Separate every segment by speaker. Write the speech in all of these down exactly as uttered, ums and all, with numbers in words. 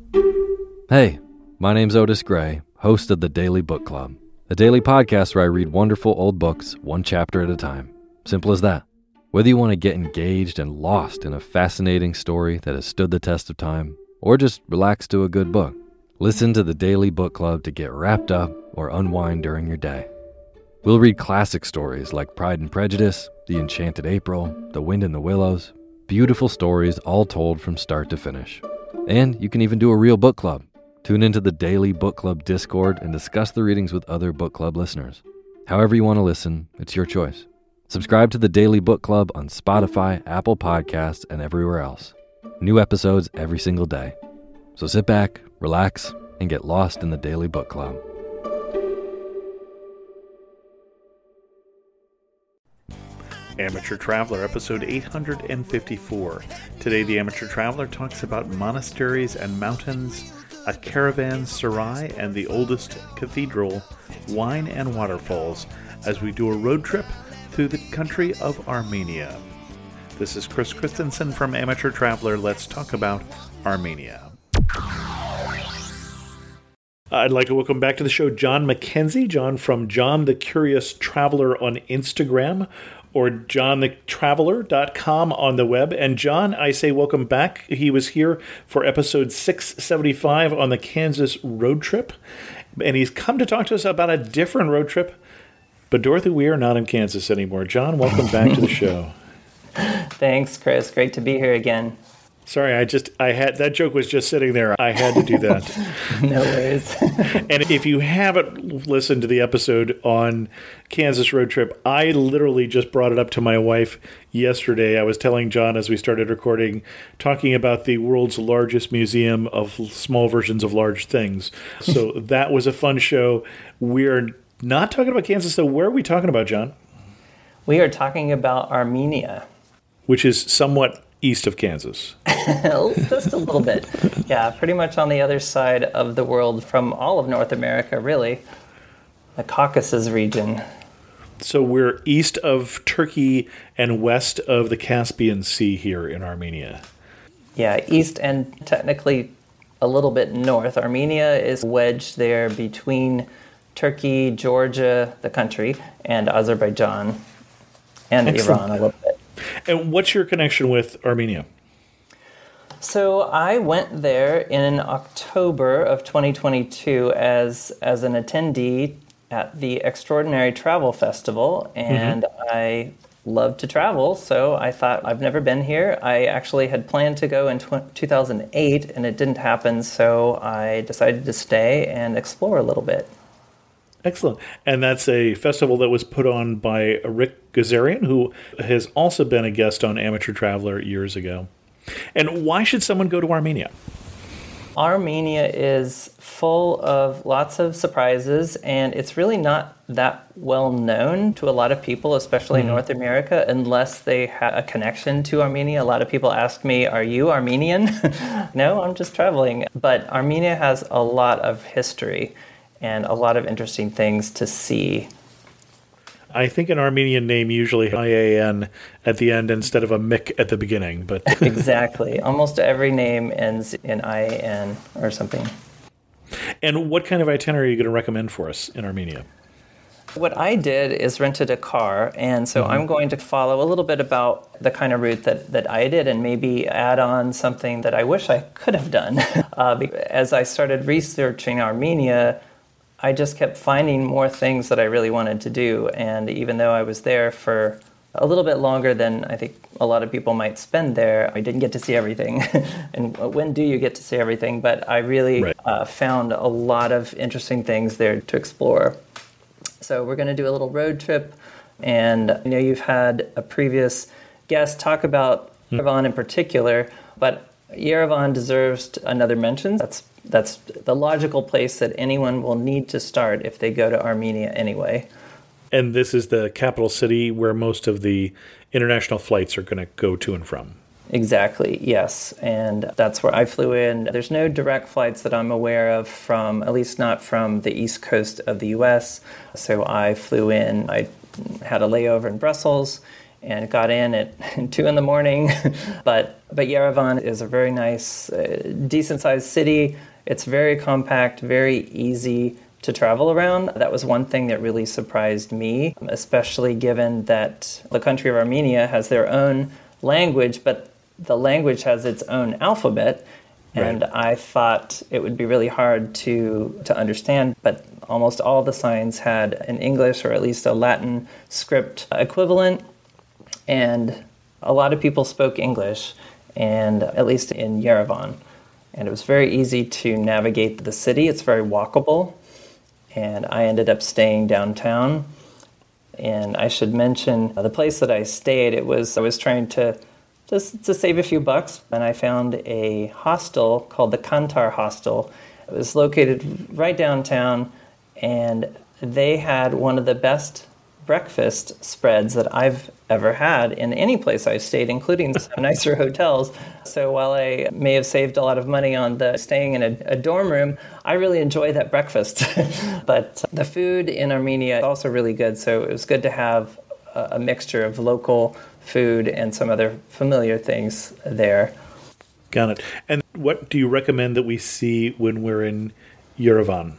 Speaker 1: Hey, my name's Otis Gray, host of the Daily Book Club, a daily podcast where I read wonderful old books one chapter at a time. Simple as that. Whether you want to get engaged and lost in a fascinating story that has stood the test of time, or just relax to a good book, listen to the Daily Book Club to get wrapped up or unwind during your day. We'll read classic stories like Pride and Prejudice, The Enchanted April, The Wind in the Willows, beautiful stories all told from start to finish. And you can even do a real book club. Tune into the Daily Book Club Discord and discuss the readings with other book club listeners. However you want to listen, it's your choice. Subscribe to the Daily Book Club on Spotify, Apple Podcasts, and everywhere else. New episodes every single day. So sit back, relax, and get lost in the Daily Book Club.
Speaker 2: Amateur Traveler, episode eight hundred fifty-four. Today, the Amateur Traveler talks about monasteries and mountains, a caravanserai, and the oldest cathedral, wine and waterfalls, as we do a road trip through the country of Armenia. This is Chris Christensen from Amateur Traveler. Let's talk about Armenia. I'd like to welcome back to the show John McKenzie, John from John the Curious Traveler on Instagram, or john the traveler dot com on the web. And John, I say welcome back. He was here for episode six seventy-five on the Kansas road trip, and he's come to talk to us about a different road trip. But Dorothy, we are not in Kansas anymore. John, welcome back to the show.
Speaker 3: Thanks, Chris. Great to be here again.
Speaker 2: Sorry, I just, I had, that joke was just sitting there. I had to do that.
Speaker 3: No worries.
Speaker 2: And if you haven't listened to the episode on Kansas road trip, I literally just brought it up to my wife yesterday. I was telling John as we started recording, talking about the world's largest museum of small versions of large things. So that was a fun show. We're not talking about Kansas, so where are we talking about, John?
Speaker 3: We are talking about Armenia,
Speaker 2: which is somewhat east of Kansas.
Speaker 3: Just a little bit. Yeah, pretty much on the other side of the world from all of North America, really. The Caucasus region.
Speaker 2: So we're east of Turkey and west of the Caspian Sea here in Armenia.
Speaker 3: Yeah, east and technically a little bit north. Armenia is wedged there between Turkey, Georgia, the country, and Azerbaijan, and Excellent. Iran a little bit.
Speaker 2: And what's your connection with Armenia?
Speaker 3: So I went there in October of twenty twenty-two as as an attendee at the Extraordinary Travel Festival, and mm-hmm. I love to travel, so I thought, I've never been here. I actually had planned to go in two thousand eight, and it didn't happen, so I decided to stay and explore a little bit.
Speaker 2: Excellent. And that's a festival that was put on by Rick Gazarian, who has also been a guest on Amateur Traveler years ago. And why should someone go to Armenia?
Speaker 3: Armenia is full of lots of surprises, and it's really not that well known to a lot of people, especially mm-hmm. in North America, unless they have a connection to Armenia. A lot of people ask me, are you Armenian? No, I'm just traveling. But Armenia has a lot of history and a lot of interesting things to see.
Speaker 2: I think an Armenian name usually I A N at the end instead of a Mik at the beginning. But
Speaker 3: exactly. Almost every name ends in I A N or something.
Speaker 2: And what kind of itinerary are you going to recommend for us in Armenia?
Speaker 3: What I did is rented a car, and so mm-hmm. I'm going to follow a little bit about the kind of route that, that I did and maybe add on something that I wish I could have done. Uh, as I started researching Armenia, I just kept finding more things that I really wanted to do. And even though I was there for a little bit longer than I think a lot of people might spend there, I didn't get to see everything. And when do you get to see everything? But I really right. uh, found a lot of interesting things there to explore. So we're going to do a little road trip. And I know you've had a previous guest talk about mm. Yerevan in particular, but Yerevan deserves another mention. That's That's the logical place that anyone will need to start if they go to Armenia anyway.
Speaker 2: And this is the capital city where most of the international flights are going to go to and from.
Speaker 3: Exactly, yes. And that's where I flew in. There's no direct flights that I'm aware of from, at least not from the east coast of the U S. So I flew in, I had a layover in Brussels, and got in at two in the morning. but but Yerevan is a very nice, uh, decent-sized city. It's very compact, very easy to travel around. That was one thing that really surprised me, especially given that the country of Armenia has their own language, but the language has its own alphabet. And right. I thought it would be really hard to to understand, but almost all the signs had an English or at least a Latin script equivalent, and a lot of people spoke English, and at least in Yerevan. And it was very easy to navigate the city. It's very walkable, and I ended up staying downtown. And I should mention the place that I stayed, it was I was trying to just to save a few bucks, and I found a hostel called the Kantar Hostel. It was located right downtown, and they had one of the best breakfast spreads that I've ever had in any place I've stayed, including some nicer hotels. So while I may have saved a lot of money on the staying in a, a dorm room, I really enjoy that breakfast. But the food in Armenia is also really good, so it was good to have a, a mixture of local food and some other familiar things there.
Speaker 2: Got it. And what do you recommend that we see when we're in Yerevan?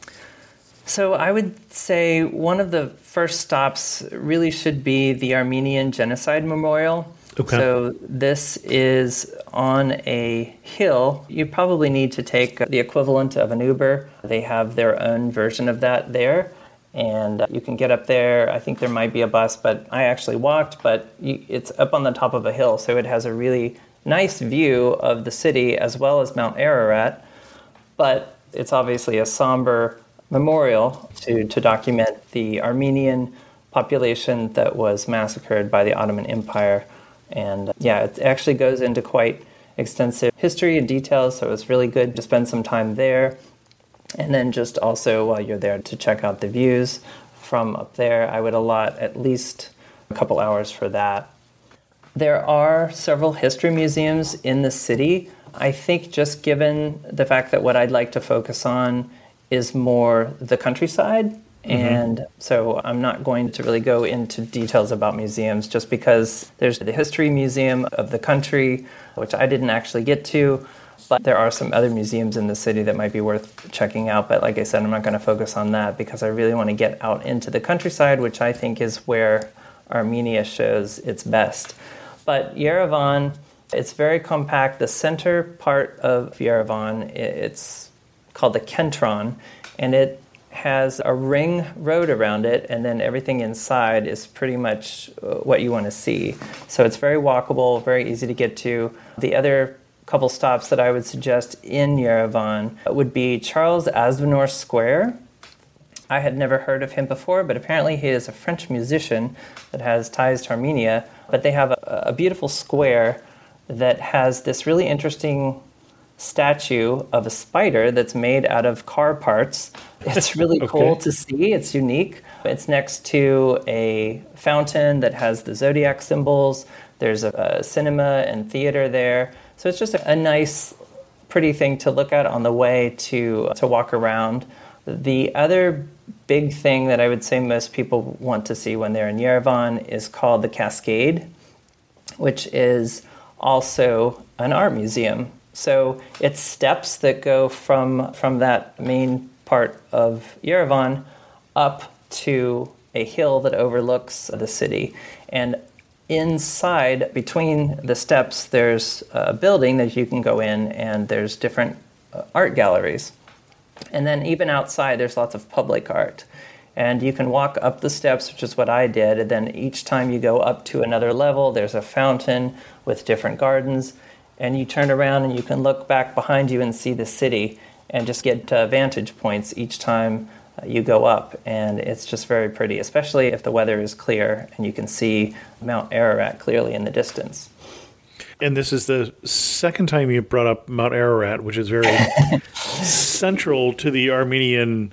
Speaker 3: So I would say one of the first stops really should be the Armenian Genocide Memorial.
Speaker 2: Okay.
Speaker 3: So this is on a hill. You probably need to take the equivalent of an Uber. They have their own version of that there. And you can get up there. I think there might be a bus, but I actually walked, but you, it's up on the top of a hill, so it has a really nice view of the city as well as Mount Ararat. But it's obviously a somber memorial to, to document the Armenian population that was massacred by the Ottoman Empire. And yeah, it actually goes into quite extensive history and details, so it's really good to spend some time there. And then just also while you're there to check out the views from up there, I would allot at least a couple hours for that. There are several history museums in the city. I think just given the fact that what I'd like to focus on is more the countryside, mm-hmm. and so I'm not going to really go into details about museums just because there's the History Museum of the country, which I didn't actually get to. But there are some other museums in the city that might be worth checking out. But like I said, I'm not going to focus on that because I really want to get out into the countryside, which I think is where Armenia shows its best. But Yerevan, it's very compact. The center part of Yerevan, it's called the Kentron, and it has a ring road around it, and then everything inside is pretty much what you want to see. So it's very walkable, very easy to get to. The other couple stops that I would suggest in Yerevan would be Charles Aznavour Square. I had never heard of him before, but apparently he is a French musician that has ties to Armenia. But they have a, a beautiful square that has this really interesting statue of a spider that's made out of car parts. It's really okay. Cool to see. It's unique. It's next to a fountain that has the zodiac symbols. There's a, a cinema and theater there. So it's just a, a nice, pretty thing to look at on the way to to walk around. The other big thing that I would say most people want to see when they're in Yerevan is called the Cascade, which is also an art museum. So it's steps that go from from that main part of Yerevan up to a hill that overlooks the city. And inside, between the steps, there's a building that you can go in, and there's different uh, art galleries. And then even outside, there's lots of public art. And you can walk up the steps, which is what I did, and then each time you go up to another level, there's a fountain with different gardens, and you turn around and you can look back behind you and see the city and just get uh, vantage points each time uh, you go up. And it's just very pretty, especially if the weather is clear and you can see Mount Ararat clearly in the distance.
Speaker 2: And this is the second time you brought up Mount Ararat, which is very central to the Armenian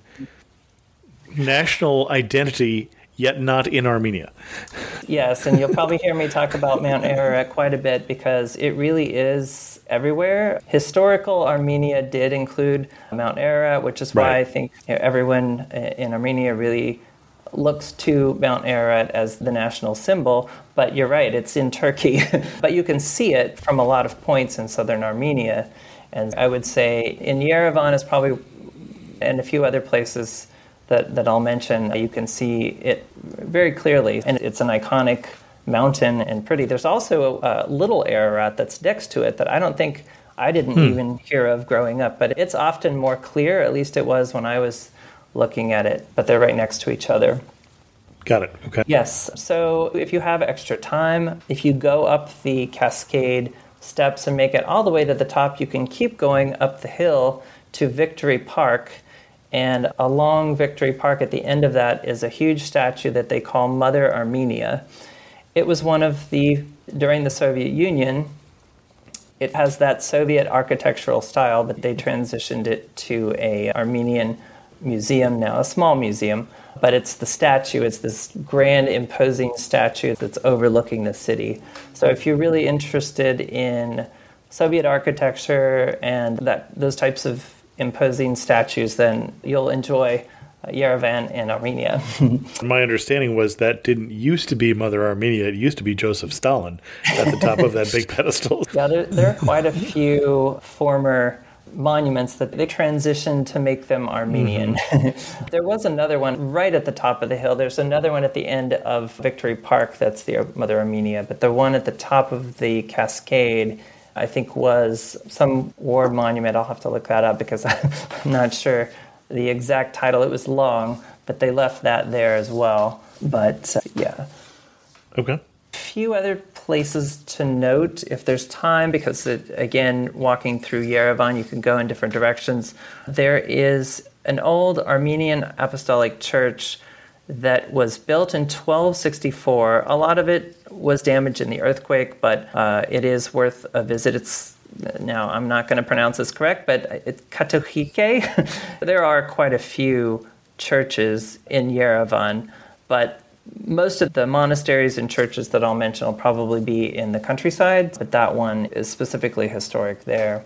Speaker 2: national identity, yet not in Armenia.
Speaker 3: Yes, and you'll probably hear me talk about Mount Ararat quite a bit because it really is everywhere. Historical Armenia did include Mount Ararat, which is why right. I think you know, everyone in Armenia really looks to Mount Ararat as the national symbol, but you're right, it's in Turkey. But you can see it from a lot of points in southern Armenia. And I would say in Yerevan is probably, and a few other places that, that I'll mention, you can see it very clearly. And it's an iconic mountain and pretty. There's also a, a little Ararat that's next to it that I don't think I didn't hmm. even hear of growing up, but it's often more clear, at least it was when I was looking at it, but they're right next to each other.
Speaker 2: Got it. Okay.
Speaker 3: Yes. So if you have extra time, if you go up the Cascade steps and make it all the way to the top, you can keep going up the hill to Victory Park. And along Victory Park, at the end of that, is a huge statue that they call Mother Armenia. It was one of the, during the Soviet Union, it has that Soviet architectural style, but they transitioned it to a Armenian museum now, a small museum. But it's the statue, it's this grand, imposing statue that's overlooking the city. So if you're really interested in Soviet architecture and that those types of imposing statues, then you'll enjoy Yerevan and Armenia.
Speaker 2: My understanding was that didn't used to be Mother Armenia. It used to be Joseph Stalin at the top of that big pedestal.
Speaker 3: Yeah, there, there are quite a few former monuments that they transitioned to make them Armenian. Mm-hmm. There was another one right at the top of the hill. There's another one at the end of Victory Park that's the Mother Armenia, but the one at the top of the Cascade, I think, was some war monument. I'll have to look that up because I'm not sure the exact title. It was long, but they left that there as well. But uh, yeah.
Speaker 2: Okay.
Speaker 3: A few other places to note if there's time, because it, again, walking through Yerevan, you can go in different directions. There is an old Armenian Apostolic Church that was built in twelve sixty-four. A lot of it was damaged in the earthquake, but uh, it is worth a visit. It's Now, I'm not going to pronounce this correct, but it's Katohike. There are quite a few churches in Yerevan, but most of the monasteries and churches that I'll mention will probably be in the countryside, but that one is specifically historic there.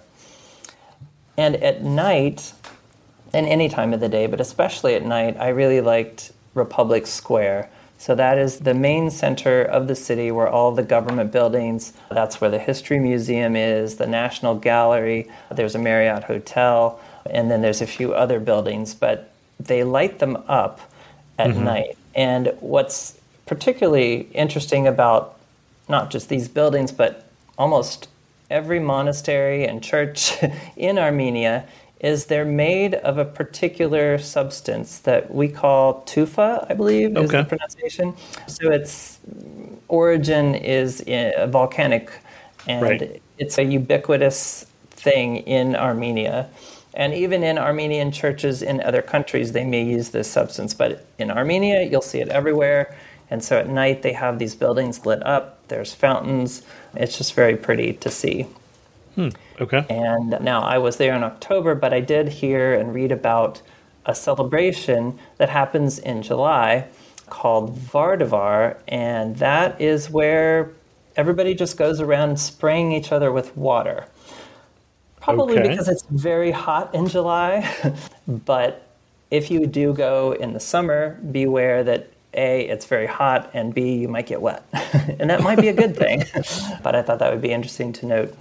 Speaker 3: And at night, and any time of the day, but especially at night, I really liked Republic Square. So that is the main center of the city where all the government buildings, that's where the History Museum is, the National Gallery, there's a Marriott Hotel, and then there's a few other buildings, but they light them up at mm-hmm. night. And what's particularly interesting about not just these buildings, but almost every monastery and church in Armenia is they're made of a particular substance that we call tufa, I believe is
Speaker 2: okay.
Speaker 3: the pronunciation. So its origin is in, volcanic, and
Speaker 2: right.
Speaker 3: it's a ubiquitous thing in Armenia. And even in Armenian churches in other countries, they may use this substance. But in Armenia, you'll see it everywhere. And so at night, they have these buildings lit up. There's fountains. It's just very pretty to see.
Speaker 2: Hmm. Okay.
Speaker 3: And now I was there in October, but I did hear and read about a celebration that happens in July called Vardavar. And that is where everybody just goes around spraying each other with water. Probably
Speaker 2: okay.
Speaker 3: because it's very hot in July. But if you do go in the summer, beware that A, it's very hot, and B, you might get wet. And that might be a good thing. But I thought that would be interesting to note.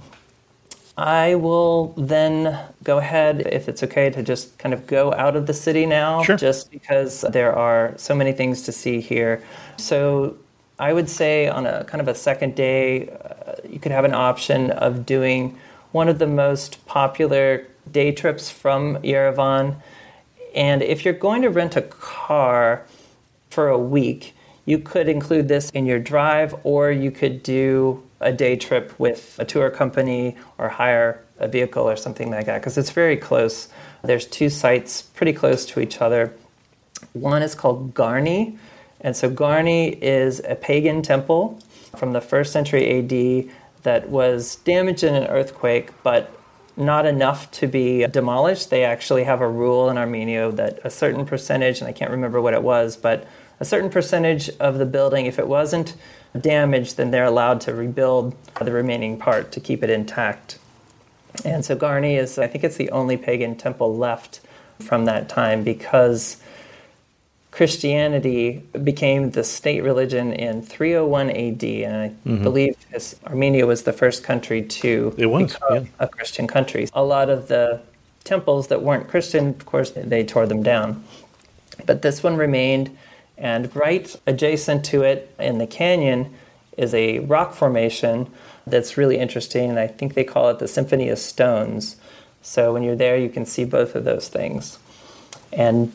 Speaker 3: I will then go ahead, if it's okay, to just kind of go out of the city now,
Speaker 2: sure.
Speaker 3: just because there are so many things to see here. So I would say on a kind of a second day, uh, you could have an option of doing one of the most popular day trips from Yerevan. And if you're going to rent a car for a week, you could include this in your drive, or you could do a day trip with a tour company or hire a vehicle or something like that, because it's very close. There's two sites pretty close to each other. One is called Garni. And so Garni is a pagan temple from the first century A D that was damaged in an earthquake, but not enough to be demolished. They actually have a rule in Armenia that a certain percentage, and I can't remember what it was, but a certain percentage of the building, if it wasn't damaged, then they're allowed to rebuild the remaining part to keep it intact. And so Garni is, I think it's the only pagan temple left from that time, because Christianity became the state religion in three oh one A D, and I mm-hmm. believe Armenia was the first country to
Speaker 2: it was,
Speaker 3: become
Speaker 2: yeah.
Speaker 3: a Christian country. A lot of the temples that weren't Christian, of course, they tore them down. But this one remained, and right adjacent to it in the canyon is a rock formation that's really interesting, and I think they call it the Symphony of Stones. So when you're there, you can see both of those things. And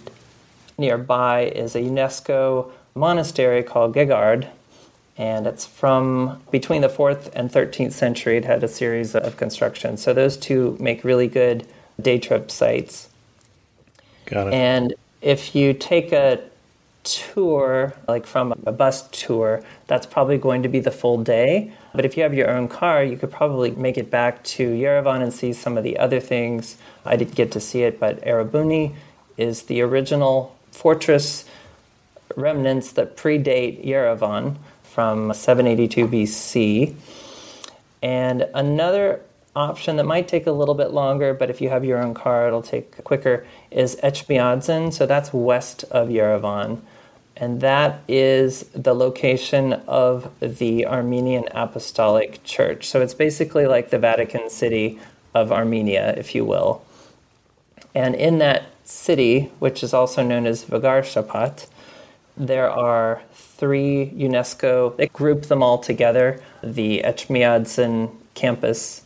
Speaker 3: nearby is a UNESCO monastery called Gegard, and it's from between the fourth and thirteenth century. It had a series of construction. So those two make really good day trip sites.
Speaker 2: Got it.
Speaker 3: And if you take a tour, like from a bus tour, that's probably going to be the full day. But if you have your own car, you could probably make it back to Yerevan and see some of the other things. I didn't get to see it, but Erebuni is the original fortress remnants that predate Yerevan from seven eighty-two B C. And another option that might take a little bit longer, but if you have your own car, it'll take quicker, is Etchmiadzin. So that's west of Yerevan. And that is the location of the Armenian Apostolic Church. So it's basically like the Vatican City of Armenia, if you will. And in that city, which is also known as Vagar-Shapat, there are three UNESCO, they group them all together, the Etchmiadzin campus,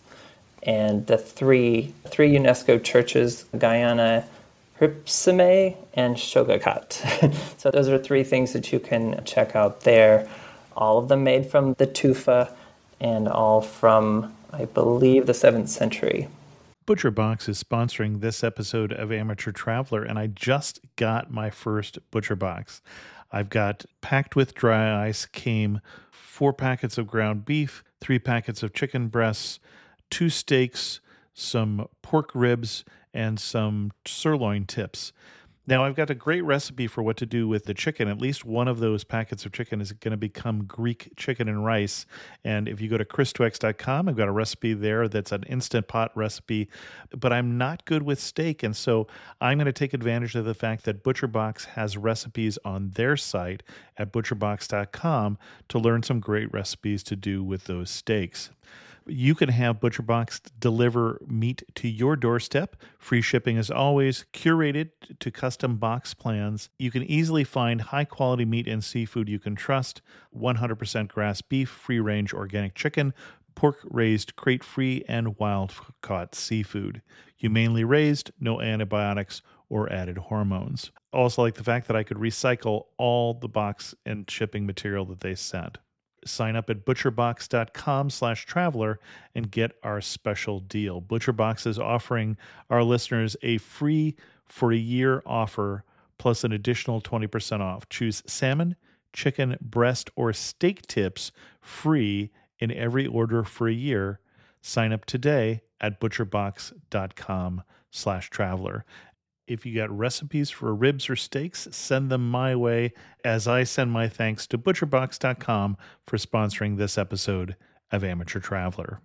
Speaker 3: and the three three UNESCO churches, Guyana, Hripsime, and Shogakat. So those are three things that you can check out there. All of them made from the tufa, and all from, I believe, the seventh century.
Speaker 2: ButcherBox is sponsoring this episode of Amateur Traveler, and I just got my first ButcherBox. I've got, packed with dry ice, came four packets of ground beef, three packets of chicken breasts, two steaks, some pork ribs, and some sirloin tips. Now, I've got a great recipe for what to do with the chicken. At least one of those packets of chicken is going to become Greek chicken and rice. And if you go to chris twex dot com, I've got a recipe there that's an Instant Pot recipe. But I'm not good with steak, and so I'm going to take advantage of the fact that ButcherBox has recipes on their site at butcher box dot com to learn some great recipes to do with those steaks. You can have ButcherBox deliver meat to your doorstep. Free shipping as always, curated to custom box plans. You can easily find high-quality meat and seafood you can trust. one hundred percent grass beef, free-range organic chicken, pork-raised crate-free, and wild-caught seafood. Humanely raised, no antibiotics or added hormones. Also like the fact that I could recycle all the box and shipping material that they sent. Sign up at butcher box dot com slash traveler and get our special deal. ButcherBox is offering our listeners a free for a year offer plus an additional twenty percent off. Choose salmon, chicken, breast, or steak tips free in every order for a year. Sign up today at butcher box dot com slash traveler. If you got recipes for ribs or steaks, send them my way as I send my thanks to butcher box dot com for sponsoring this episode of Amateur Traveler.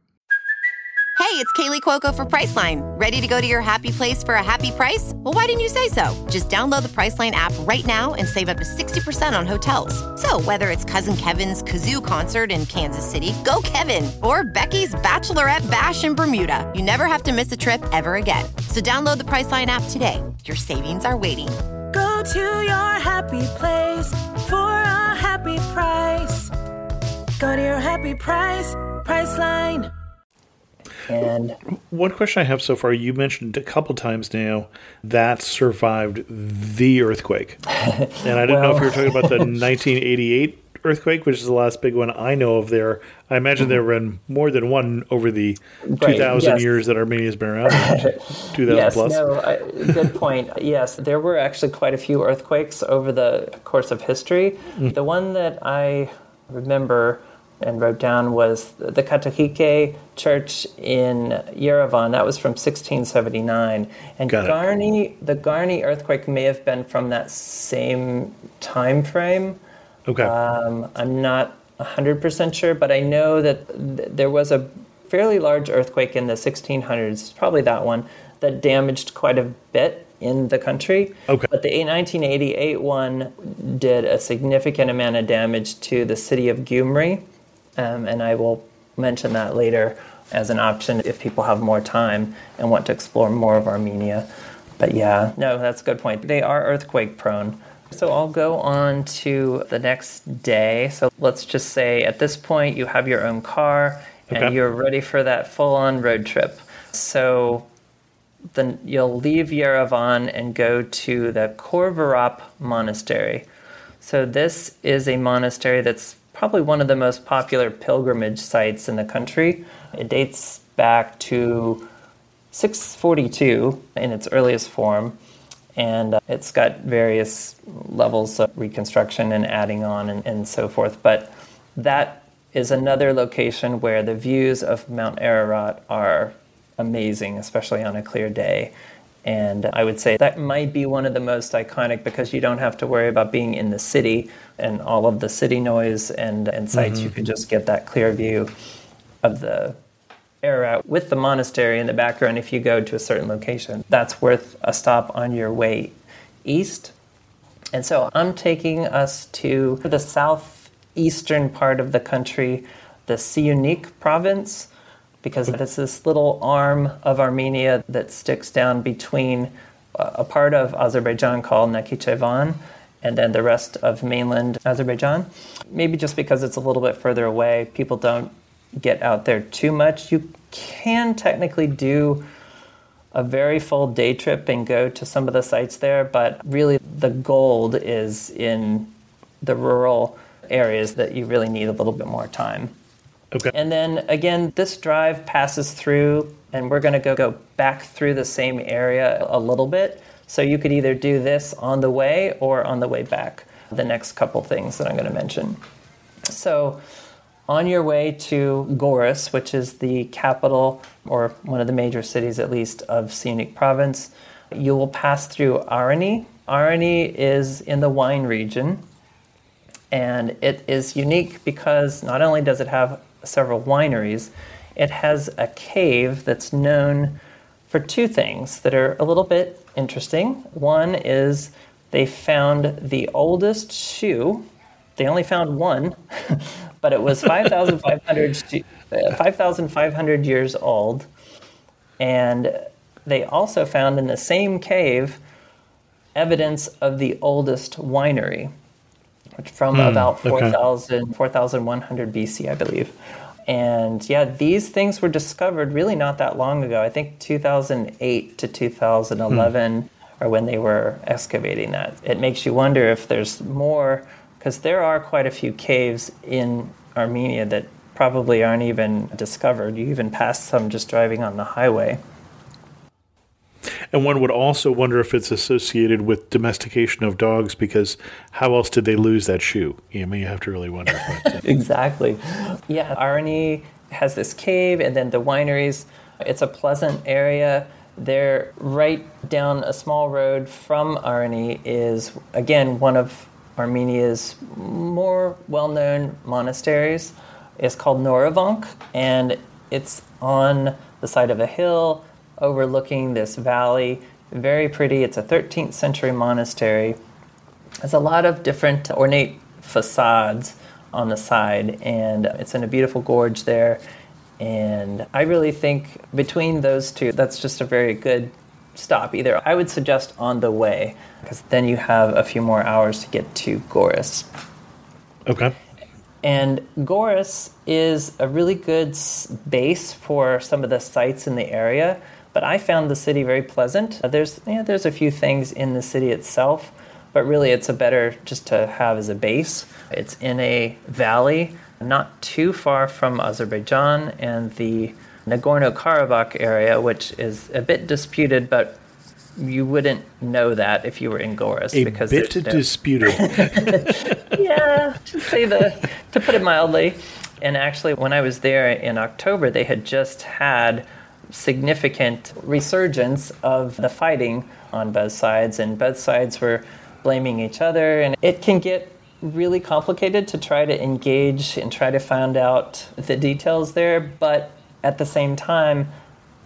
Speaker 4: Hey, it's Kaylee Cuoco for Priceline. Ready to go to your happy place for a happy price? Well, why didn't you say so? Just download the Priceline app right now and save up to sixty percent on hotels. So whether it's Cousin Kevin's Kazoo Concert in Kansas City, go Kevin, or Becky's Bachelorette Bash in Bermuda, you never have to miss a trip ever again. So download the Priceline app today. Your savings are waiting.
Speaker 5: Go to your happy place for a happy price. Go to your happy price, Priceline.
Speaker 3: And
Speaker 2: one question I have so far, you mentioned a couple times now that survived the earthquake. And I didn't well, know if you were talking about the nineteen eighty-eight earthquake, which is the last big one I know of there. I imagine there have been more than one over the right, two thousand yes. years that Armenia's been around, two thousand
Speaker 3: yes,
Speaker 2: plus.
Speaker 3: No, I, good point. Yes, there were actually quite a few earthquakes over the course of history. Mm. The one that I remember and wrote down was the Katahike Church in Yerevan. That was from sixteen seventy-nine. And Garni, the Garni earthquake may have been from that same time frame.
Speaker 2: Okay.
Speaker 3: Um, I'm not one hundred percent sure, but I know that th- there was a fairly large earthquake in the sixteen hundreds, probably that one, that damaged quite a bit in the country.
Speaker 2: Okay.
Speaker 3: But the nineteen eighty-eight one did a significant amount of damage to the city of Gyumri, um, and I will mention that later as an option if people have more time and want to explore more of Armenia. But yeah, no, that's a good point. They are earthquake prone. So I'll go on to the next day. So let's just say at this point you have your own car and
Speaker 2: okay.
Speaker 3: you're ready for that full-on road trip. So then you'll leave Yerevan and go to the Khor-Virap Monastery. So this is a monastery that's probably one of the most popular pilgrimage sites in the country. It dates back to six forty-two in its earliest form, and uh, it's got various levels of reconstruction and adding on and, and so forth. But that is another location where the views of Mount Ararat are amazing, especially on a clear day. And I would say that might be one of the most iconic because you don't have to worry about being in the city and all of the city noise and, and sights. Mm-hmm. You can just get that clear view of the Ararat with the monastery in the background if you go to a certain location. That's worth a stop on your way east. And so I'm taking us to the southeastern part of the country, the Syunik province, because it's this little arm of Armenia that sticks down between a part of Azerbaijan called Nakhichevan and then the rest of mainland Azerbaijan. Maybe just because it's a little bit further away, people don't get out there too much. You can technically do a very full day trip and go to some of the sites there, but really the gold is in the rural areas that you really need a little bit more time.
Speaker 2: Okay.
Speaker 3: And then again, this drive passes through, and we're going to go, go back through the same area a little bit. So you could either do this on the way or on the way back, the next couple things that I'm going to mention. So on your way to Goris, which is the capital, or one of the major cities at least, of Syunik province, you will pass through Arani. Arani is in the wine region, and it is unique because not only does it have several wineries, it has a cave that's known for two things that are a little bit interesting. One is they found the oldest shoe. They only found one, but it was five thousand five hundred years old. And they also found in the same cave evidence of the oldest winery, which from hmm, about four thousand, okay. four thousand one hundred B C, I believe. And yeah, these things were discovered really not that long ago. I think two thousand eight to two thousand eleven hmm. are when they were excavating that. It makes you wonder if there's more, because there are quite a few caves in Armenia that probably aren't even discovered. You even pass some just driving on the highway.
Speaker 2: And one would also wonder if it's associated with domestication of dogs, because how else did they lose that shoe? I mean, you have to really wonder.
Speaker 3: Exactly. Yeah, Arani has this cave and then the wineries. It's a pleasant area. They're right down a small road from Arani is, again, one of Armenia's more well-known monasteries. It's called Noravank, and it's on the side of a hill overlooking this valley. Very pretty. It's a thirteenth century monastery. There's a lot of different ornate facades on the side, and it's in a beautiful gorge there. And I really think between those two, that's just a very good stop. Either I would suggest on the way, because then you have a few more hours to get to Goris.
Speaker 2: Okay.
Speaker 3: And Goris is a really good base for some of the sites in the area, but I found the city very pleasant. There's yeah, there's a few things in the city itself, but really it's a better just to have as a base. It's in a valley, not too far from Azerbaijan and the Nagorno-Karabakh area, which is a bit disputed, but you wouldn't know that if you were in Goris.
Speaker 2: A
Speaker 3: because
Speaker 2: bit disputed.
Speaker 3: Yeah, to say the to put it mildly. And actually, when I was there in October, they had just had significant resurgence of the fighting on both sides, and both sides were blaming each other, and it can get really complicated to try to engage and try to find out the details there, but at the same time,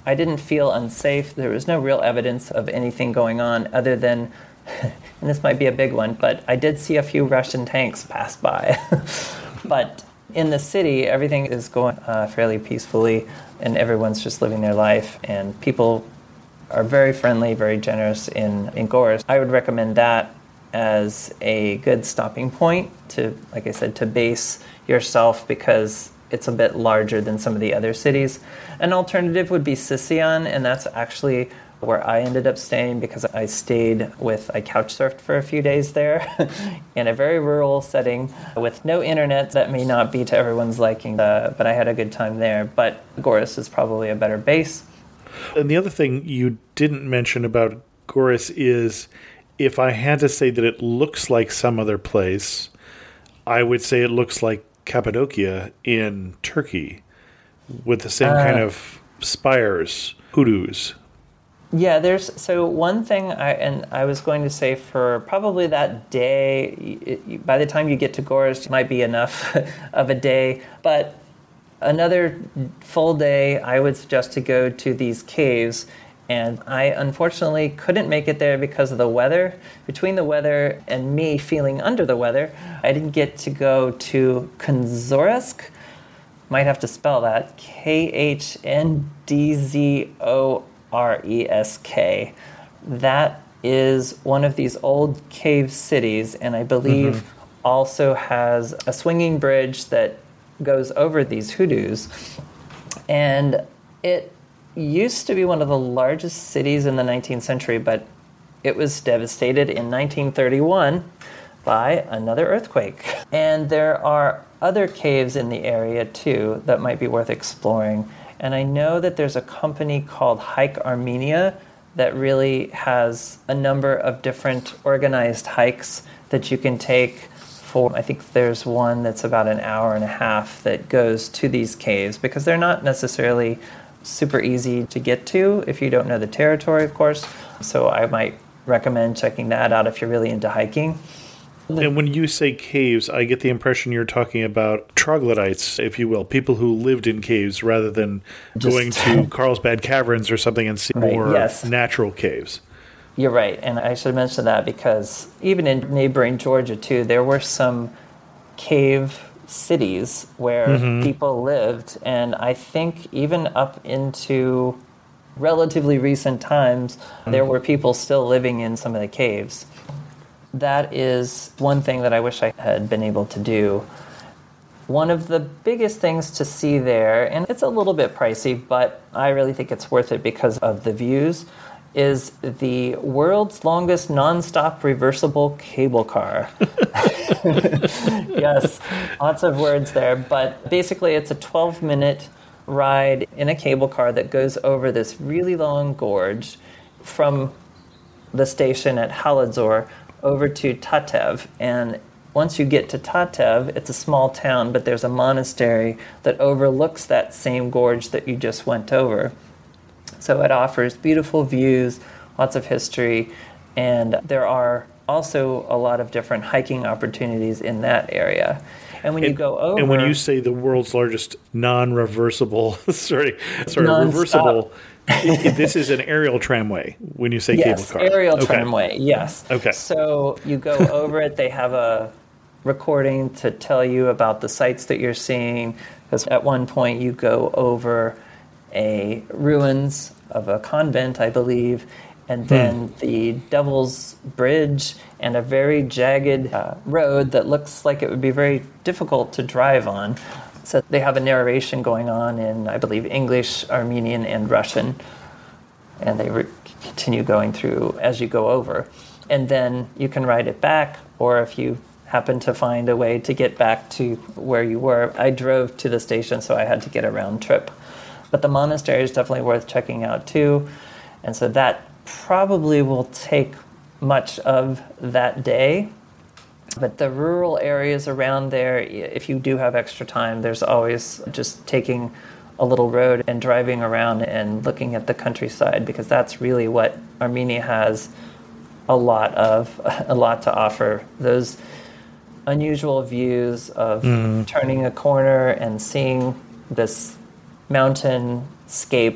Speaker 3: I didn't feel unsafe. There was no real evidence of anything going on other than, and this might be a big one, but I did see a few Russian tanks pass by. But in the city, everything is going uh, fairly peacefully, and everyone's just living their life, and people are very friendly, very generous in, in Gorist. I would recommend that as a good stopping point to, like I said, to base yourself, because it's a bit larger than some of the other cities. An alternative would be Sicyon, and that's actually where I ended up staying because I stayed with, I couch surfed for a few days there in a very rural setting with no internet. That may not be to everyone's liking, uh, but I had a good time there. But Gorist is probably a better base.
Speaker 2: And the other thing you didn't mention about Gorist is, if I had to say that it looks like some other place, I would say it looks like Cappadocia in Turkey with the same uh, kind of spires, hoodoos.
Speaker 3: Yeah, there's so one thing, I and I was going to say for probably that day, it, by the time you get to Gorist, it might be enough of a day, but another full day, I would suggest to go to these caves. And I unfortunately couldn't make it there because of the weather. Between the weather and me feeling under the weather, I didn't get to go to Khndzorsk. Might have to spell that. K H N D Z O R E S K. That is one of these old cave cities, and I believe mm-hmm. also has a swinging bridge that goes over these hoodoos. And it used to be one of the largest cities in the nineteenth century, but it was devastated in nineteen thirty-one by another earthquake. And there are other caves in the area, too, that might be worth exploring. And I know that there's a company called Hike Armenia that really has a number of different organized hikes that you can take for, I think there's one that's about an hour and a half that goes to these caves, because they're not necessarily super easy to get to if you don't know the territory, of course. So I might recommend checking that out if you're really into hiking.
Speaker 2: And when you say caves, I get the impression you're talking about troglodytes, if you will, people who lived in caves rather than Just, going to Carlsbad Caverns or something and see right, more yes. natural caves.
Speaker 3: You're right, and I should mention that because even in neighboring Georgia, too, there were some cave cities where mm-hmm. people lived, and I think even up into relatively recent times, mm-hmm. there were people still living in some of the caves. That is one thing that I wish I had been able to do. One of the biggest things to see there, and it's a little bit pricey, but I really think it's worth it because of the views, is the world's longest nonstop reversible cable car. Yes, lots of words there, but basically it's a twelve-minute ride in a cable car that goes over this really long gorge from the station at Halidzor over to Tatev. And once you get to Tatev, it's a small town, but there's a monastery that overlooks that same gorge that you just went over. So it offers beautiful views, lots of history, and there are also a lot of different hiking opportunities in that area. And when
Speaker 2: and,
Speaker 3: you go over...
Speaker 2: And when you say the world's largest non-reversible, sorry, sorry, non-stop. reversible... This is an aerial tramway when you say
Speaker 3: yes,
Speaker 2: cable car.
Speaker 3: Yes, aerial
Speaker 2: okay.
Speaker 3: tramway, yes.
Speaker 2: Okay.
Speaker 3: So you go over it, they have a recording to tell you about the sights that you're seeing, because at one point you go over a ruins of a convent, I believe, and then hmm. the Devil's Bridge and a very jagged uh, road that looks like it would be very difficult to drive on. So they have a narration going on in, I believe, English, Armenian, and Russian. And they re- continue going through as you go over. And then you can ride it back, or if you happen to find a way to get back to where you were. I drove to the station, so I had to get a round trip. But the monastery is definitely worth checking out, too. And so that probably will take much of that day. But the rural areas around there, if you do have extra time, there's always just taking a little road and driving around and looking at the countryside, because that's really what Armenia has a lot of, a lot to offer. Those unusual views of mm. turning a corner and seeing this mountainscape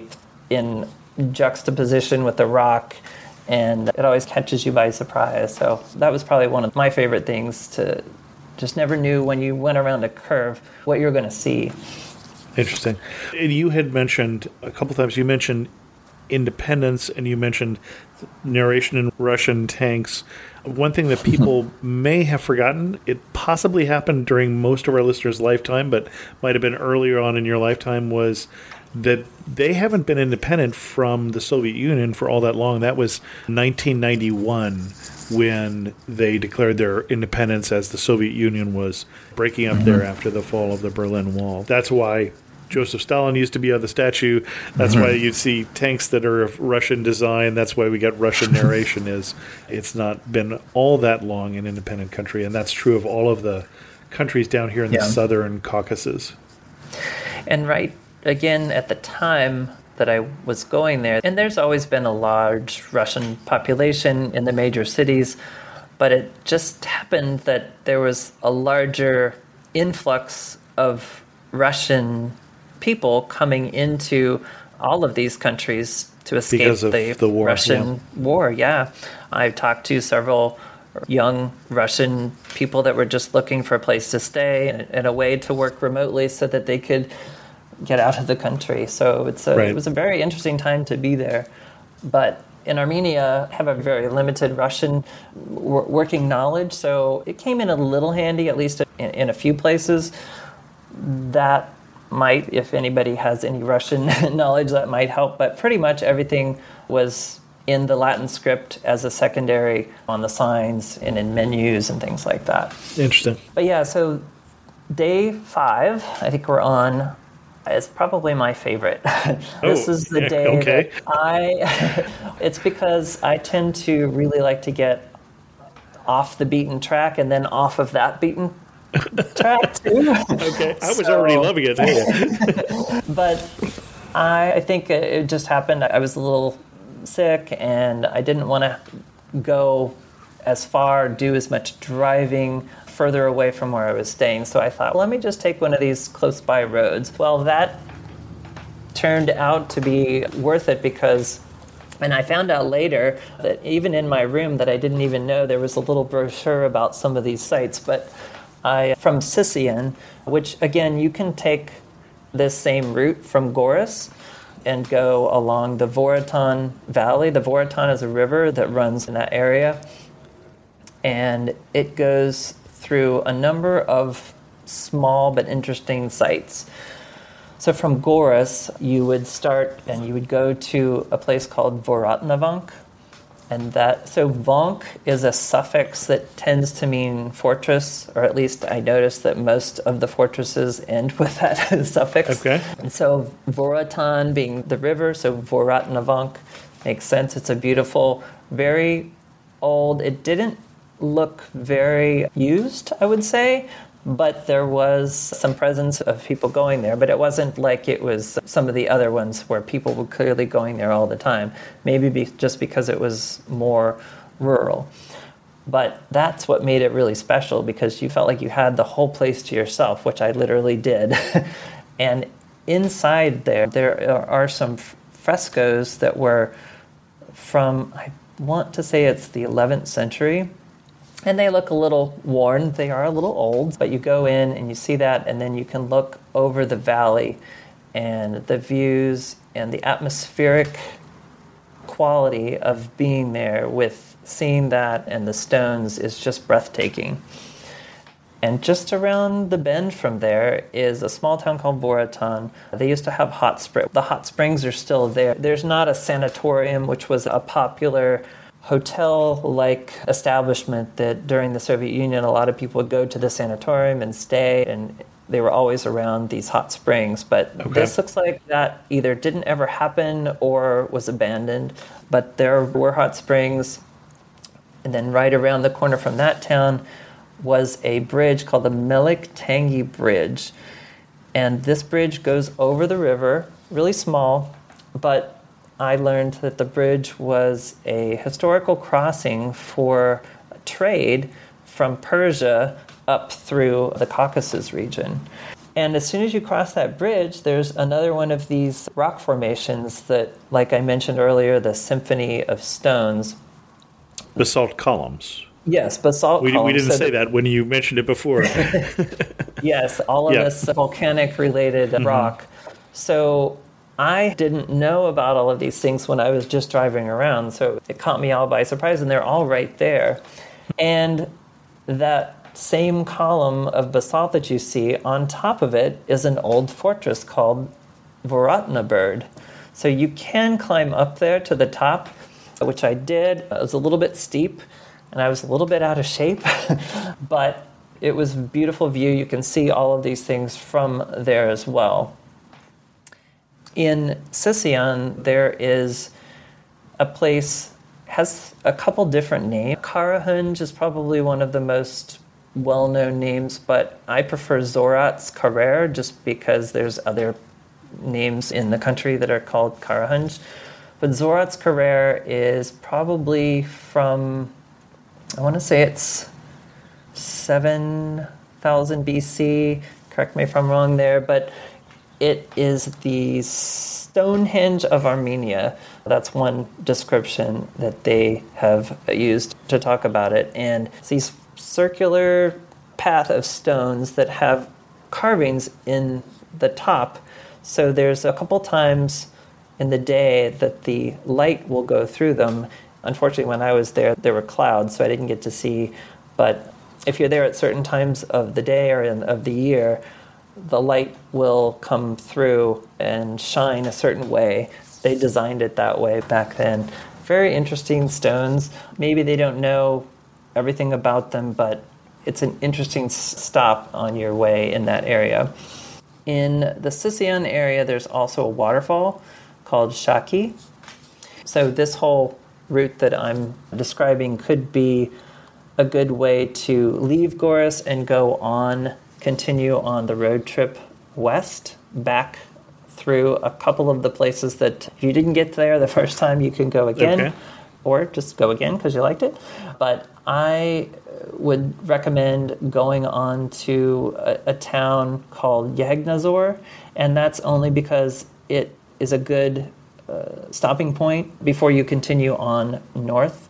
Speaker 3: in juxtaposition with the rock, and it always catches you by surprise. So that was probably one of my favorite things, to just never knew when you went around a curve what you're going to see.
Speaker 2: Interesting. And you had mentioned a couple times, you mentioned independence and you mentioned narration in Russian tanks. One thing that people may have forgotten, it possibly happened during most of our listeners' lifetime, but might have been earlier on in your lifetime, was that they haven't been independent from the Soviet Union for all that long. That was nineteen ninety-one when they declared their independence, as the Soviet Union was breaking up mm-hmm. there after the fall of the Berlin Wall. That's why Joseph Stalin used to be on the statue. That's mm-hmm. why you see tanks that are of Russian design. That's why we get Russian narration. Is it's not been all that long an independent country, and that's true of all of the countries down here in yeah. the southern Caucasus.
Speaker 3: And right, again, at the time that I was going there, and there's always been a large Russian population in the major cities, but it just happened that there was a larger influx of Russian people coming into all of these countries to escape
Speaker 2: because of
Speaker 3: the,
Speaker 2: the war,
Speaker 3: Russian
Speaker 2: yeah.
Speaker 3: war. Yeah, I've talked to several young Russian people that were just looking for a place to stay and, and a way to work remotely so that they could get out of the country. So it's a,
Speaker 2: right.
Speaker 3: it was a very interesting time to be there. But in Armenia, I have a very limited Russian w- working knowledge, so it came in a little handy, at least in, in a few places. That might, if anybody has any Russian knowledge, that might help. But pretty much everything was in the Latin script as a secondary on the signs and in menus and things like that.
Speaker 2: Interesting.
Speaker 3: But yeah, so day five, I think we're on, is probably my favorite. This
Speaker 2: oh,
Speaker 3: is the day
Speaker 2: okay.
Speaker 3: that I, it's because I tend to really like to get off the beaten track and then off of that beaten track too.
Speaker 2: Okay, I was
Speaker 3: so,
Speaker 2: already loving it.
Speaker 3: But I, I think it just happened. I was a little sick and I didn't want to go as far, do as much driving further away from where I was staying. So I thought, well, let me just take one of these close by roads. Well, that turned out to be worth it because, and I found out later that even in my room that I didn't even know, there was a little brochure about some of these sites. But I, from Sisian, which again, you can take this same route from Goris and go along the Vorotan Valley. The Vorotan is a river that runs in that area. And it goes through a number of small but interesting sites. So from Goris, you would start and you would go to a place called Voratnavank. And that, so Vank is a suffix that tends to mean fortress, or at least I noticed that most of the fortresses end with that suffix.
Speaker 2: Okay.
Speaker 3: And so Voratan being the river, so Voratnavank makes sense. It's a beautiful, very old, it didn't look very used, I would say, but there was some presence of people going there, but it wasn't like it was some of the other ones where people were clearly going there all the time, maybe be just because it was more rural. But that's what made it really special, because you felt like you had the whole place to yourself, which I literally did. And inside there, there are some f- frescoes that were from, I want to say it's the eleventh century, and they look a little worn. They are a little old, but you go in and you see that, and then you can look over the valley and the views and the atmospheric quality of being there with seeing that and the stones is just breathtaking. And just around the bend from there is a small town called Voratan. They used to have hot springs. The hot springs are still there. There's not a sanatorium, which was a popular hotel-like establishment that during the Soviet Union, a lot of people would go to the sanatorium and stay, and they were always around these hot springs. But okay. This looks like that either didn't ever happen or was abandoned. But there were hot springs, and then right around the corner from that town was a bridge called the Melik Tangi Bridge. And this bridge goes over the river, really small, but I learned that the bridge was a historical crossing for trade from Persia up through the Caucasus region. And as soon as you cross that bridge, there's another one of these rock formations that, like I mentioned earlier, the Symphony of Stones.
Speaker 2: Basalt columns.
Speaker 3: Yes, basalt
Speaker 2: we,
Speaker 3: columns.
Speaker 2: We didn't
Speaker 3: so
Speaker 2: say
Speaker 3: the,
Speaker 2: that when you mentioned it before.
Speaker 3: Yes, all of
Speaker 2: yeah.
Speaker 3: this volcanic-related mm-hmm. rock. So I didn't know about all of these things when I was just driving around, so it caught me all by surprise, and they're all right there. And that same column of basalt that you see, on top of it is an old fortress called Voratnabird. So you can climb up there to the top, which I did. It was a little bit steep, and I was a little bit out of shape, but it was a beautiful view. You can see all of these things from there as well. In Sicyon, there is a place, has a couple different names. Karahunj is probably one of the most well-known names, but I prefer Zoratz Karer just because there's other names in the country that are called Karahunj. But Zoratz Karer is probably from, I want to say it's seven thousand B C. Correct me if I'm wrong there, but it is the Stonehenge of Armenia. That's one description that they have used to talk about it. And it's these circular path of stones that have carvings in the top. So there's a couple times in the day that the light will go through them. Unfortunately, when I was there, there were clouds, so I didn't get to see. But if you're there at certain times of the day or in, of the year, the light will come through and shine a certain way. They designed it that way back then. Very interesting stones. Maybe they don't know everything about them, but it's an interesting stop on your way in that area. In the Sicyon area, there's also a waterfall called Shaki. So this whole route that I'm describing could be a good way to leave Goris and go on, continue on the road trip west, back through a couple of the places that if you didn't get there the first time, you can go again, okay. Or just go again because you liked it. But I would recommend going on to a, a town called Yeghnazor, and that's only because it is a good uh, stopping point before you continue on north.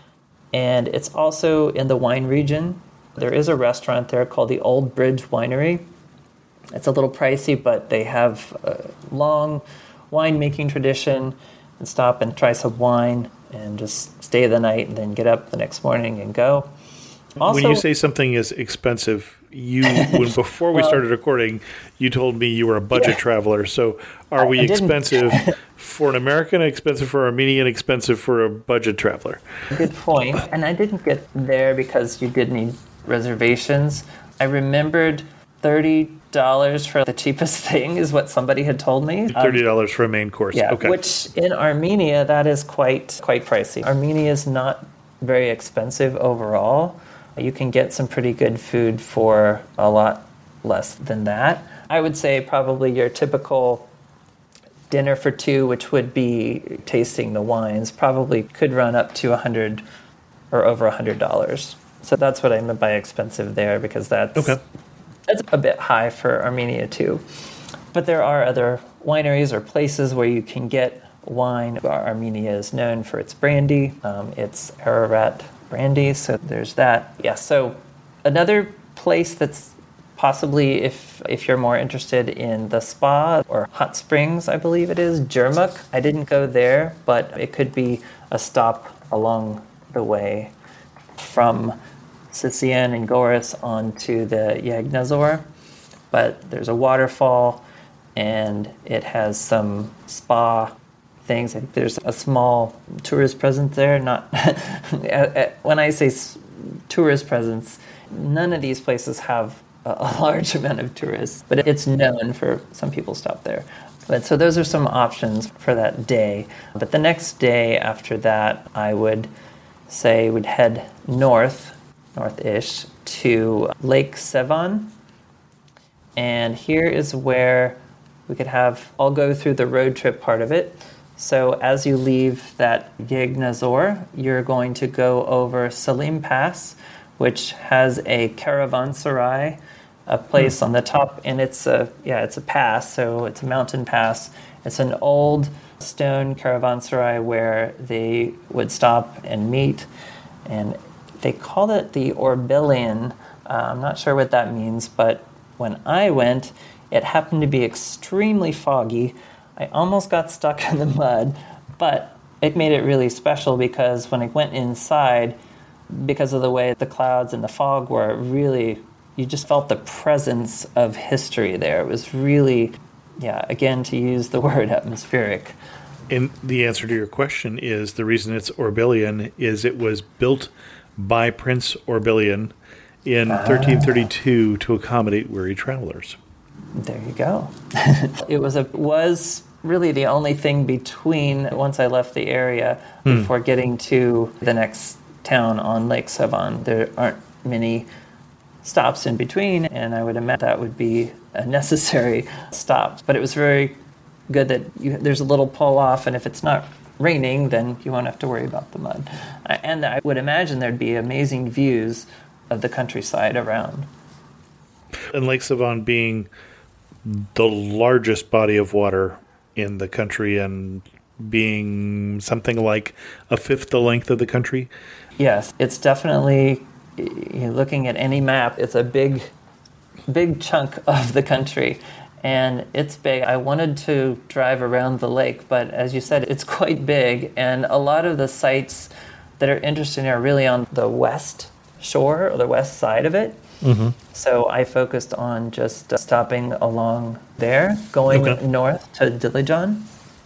Speaker 3: And it's also in the wine region. There is a restaurant there called the Old Bridge Winery. It's a little pricey, but they have a long winemaking tradition, and stop and try some wine and just stay the night and then get up the next morning and go. Also,
Speaker 2: when you say something is expensive, you when before we well, started recording, you told me you were a budget yeah. traveler. So are we expensive for an American, expensive for Armenian, expensive for a budget traveler?
Speaker 3: Good point. And I didn't get there because you did need reservations. I remembered thirty dollars for the cheapest thing is what somebody had told me.
Speaker 2: thirty dollars um, for a main course.
Speaker 3: Yeah,
Speaker 2: okay.
Speaker 3: Which in Armenia, that is quite quite pricey. Armenia is not very expensive overall. You can get some pretty good food for a lot less than that. I would say probably your typical dinner for two, which would be tasting the wines, probably could run up to one hundred dollars or over one hundred dollars. So that's what I meant by expensive there, because that's,
Speaker 2: okay.
Speaker 3: that's a bit high for Armenia too. But there are other wineries or places where you can get wine. Armenia is known for its brandy. Um, it's Ararat brandy, so there's that. Yeah, so another place that's possibly, if if you're more interested in the spa or hot springs, I believe it is, Jermuk. I didn't go there, but it could be a stop along the way from Sicyon and Goris onto the Yeghnazor. But there's a waterfall, and it has some spa things. I think there's a small tourist presence there. Not when I say tourist presence, none of these places have a large amount of tourists, but it's known for some people stop there. But so those are some options for that day. But the next day after that, I would say would head north, north-ish, to Lake Sevan. And here is where we could have, I'll go through the road trip part of it. So as you leave that Yeghnazor, you're going to go over Salim Pass, which has a caravanserai a place on the top, and it's a yeah, it's a pass, so it's a mountain pass. It's an old stone caravanserai where they would stop and meet, and they called it the Orbilian. Uh, I'm not sure what that means, but when I went, it happened to be extremely foggy. I almost got stuck in the mud, but it made it really special because when I went inside, because of the way the clouds and the fog were, really, you just felt the presence of history there. It was really, yeah, again, to use the word atmospheric.
Speaker 2: And the answer to your question is the reason it's Orbilian is it was built by Prince Orbilian in ah. thirteen thirty-two to accommodate weary travelers.
Speaker 3: There you go. It was a was really the only thing between once I left the area hmm. before getting to the next town on Lake Sevan. There aren't many stops in between, and I would imagine that would be a necessary stop. But it was very good that you, there's a little pull off, and if it's not raining, then you won't have to worry about the mud. And I would imagine there'd be amazing views of the countryside around.
Speaker 2: And Lake Sevan being the largest body of water in the country and being something like a fifth the length of the country?
Speaker 3: Yes, it's definitely, you know, looking at any map, it's a big, big chunk of the country. And it's big. I wanted to drive around the lake, but as you said, it's quite big. And a lot of the sites that are interesting are really on the west shore or the west side of it. Mm-hmm. So I focused on just uh, stopping along there, going okay. north to Dilijan.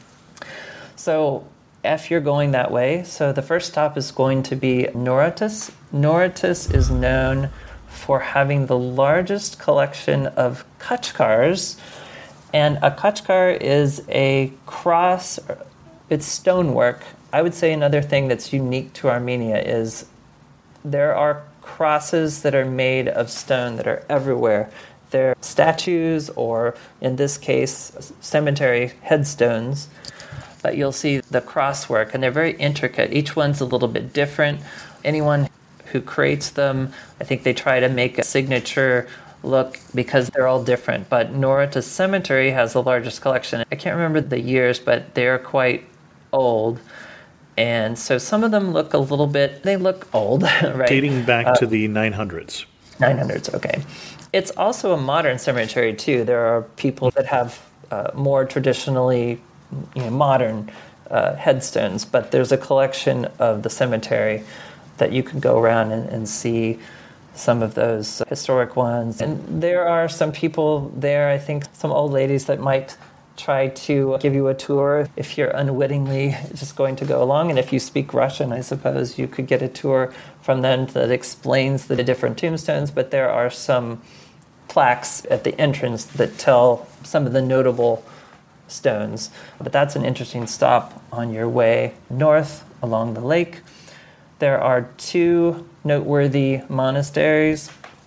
Speaker 3: So if you're going that way, so the first stop is going to be Noritus. Noritus is known for having the largest collection of Khachkars. And a Khachkar is a cross, it's stonework. I would say another thing that's unique to Armenia is there are crosses that are made of stone that are everywhere. They're statues, or in this case, cemetery headstones. But you'll see the crosswork, and they're very intricate. Each one's a little bit different. Anyone who creates them, I think they try to make a signature look because they're all different. But Noritus Cemetery has the largest collection. I can't remember the years, but they're quite old. And so some of them look a little bit, they look old, right?
Speaker 2: Dating back uh, to the nine hundreds.
Speaker 3: nine hundreds, okay. It's also a modern cemetery, too. There are people that have uh, more traditionally, you know, modern uh, headstones, but there's a collection of the cemetery that you can go around and, and see some of those historic ones. And there are some people there, I think some old ladies that might try to give you a tour if you're unwittingly just going to go along. And if you speak Russian, I suppose you could get a tour from them that explains the different tombstones. But there are some plaques at the entrance that tell some of the notable stones. But that's an interesting stop on your way north along the lake. There are two noteworthy monasteries.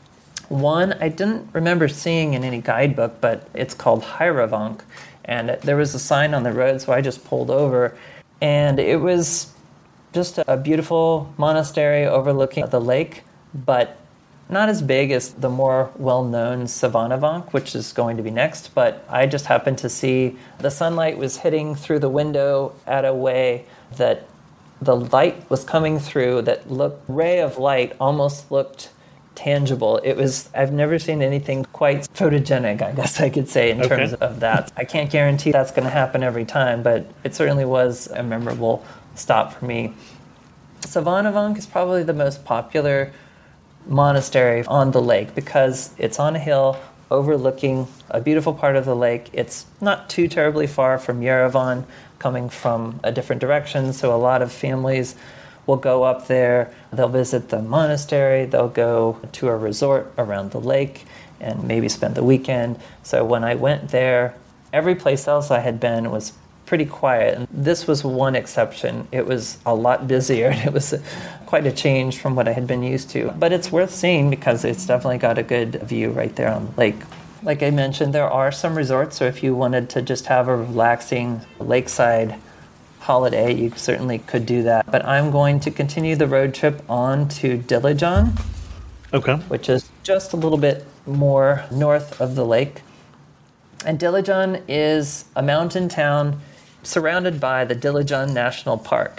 Speaker 3: One I didn't remember seeing in any guidebook, but it's called Hierevank. And there was a sign on the road, so I just pulled over. And it was just a beautiful monastery overlooking the lake, but not as big as the more well-known Savanavank, which is going to be next. But I just happened to see the sunlight was hitting through the window at a way that the light was coming through, that looked, ray of light almost looked tangible. It was, I've never seen anything quite photogenic, I guess I could say, in okay. terms of that. I can't guarantee that's going to happen every time, but it certainly was a memorable stop for me. Savanavank is probably the most popular monastery on the lake because it's on a hill overlooking a beautiful part of the lake. It's not too terribly far from Yerevan, coming from a different direction, so a lot of families will go up there, they'll visit the monastery, they'll go to a resort around the lake and maybe spend the weekend. So when I went there, every place else I had been was pretty quiet. And this was one exception. It was a lot busier, and it was quite a change from what I had been used to. But it's worth seeing because it's definitely got a good view right there on the lake. Like I mentioned, there are some resorts, so if you wanted to just have a relaxing lakeside holiday, you certainly could do that. But I'm going to continue the road trip on to Dilijan,
Speaker 2: okay,
Speaker 3: which is just a little bit more north of the lake. And Dilijan is a mountain town surrounded by the Dilijan National Park.